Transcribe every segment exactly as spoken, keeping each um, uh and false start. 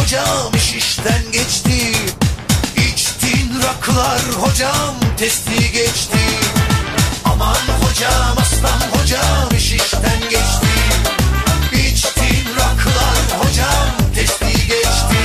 hocam iş işten geçti. İçtin rakılar hocam testi geçti. Aman hocam aslan hocam iş işten geçti. İçtin rakılar hocam testi geçti.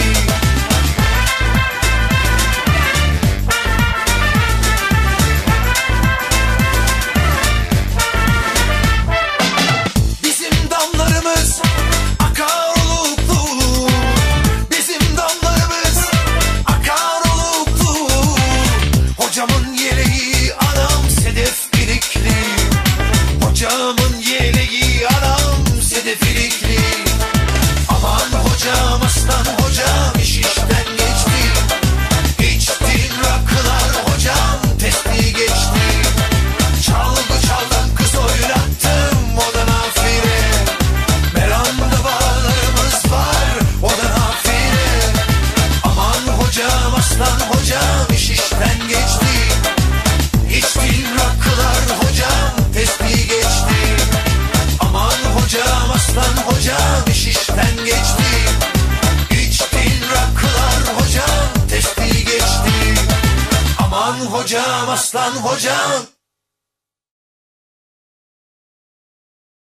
Bizim damlarımız akar oluklu. Bizim damlarımız akar oluklu. Hocamın yeleği anam sedef ilikli. Hocamın yeleği anam sedef ilikli. Aman hocam aslan hocam iş işten geçti. İçtin rakılar hocam testi geçti. Çalgı çaldım kız oynattım o da nafile. Meramda bağlarımız var o da nafile. Aman hocam aslan hocam iş işten geçti. İçtin rakılar hocam testi geçti. Aman hocam aslan hocam iş işten geçti. İçtin rakılar hocam testi geçti. Aman hocam aslan hocam